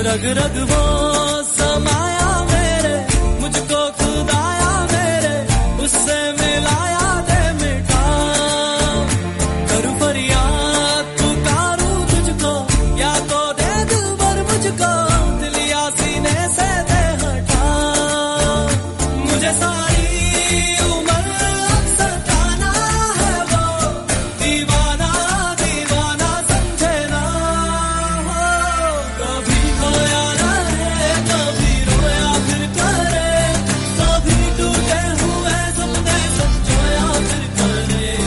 रग रग वो समाया मेरे, मुझको खुदाया मेरे, उससे मिलाया दे मिटा। करूं फरियाद पुकारूं तुझको, या तो दे दिल भर मुझको, दिल या सीने से दे हटा। मुझे सारा